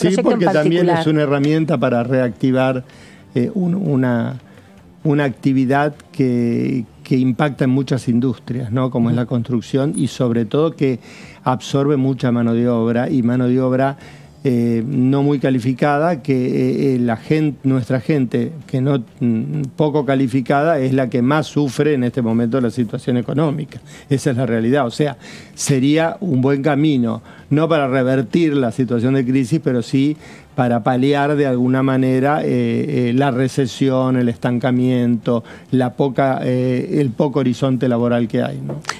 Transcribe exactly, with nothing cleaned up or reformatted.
sí, proyecto en porque particular. también es una herramienta para reactivar eh, un, una, una actividad que, que impacta en muchas industrias, ¿no? Como es la construcción, y sobre todo que absorbe mucha mano de obra, y mano de obra eh, no muy calificada, que eh, la gente, nuestra gente que no mm, poco calificada es la que más sufre en este momento la situación económica. Esa es la realidad. O sea, sería un buen camino, no para revertir la situación de crisis, pero sí para paliar de alguna manera eh, eh, la recesión, el estancamiento, la poca, eh, el poco horizonte laboral que hay, ¿no?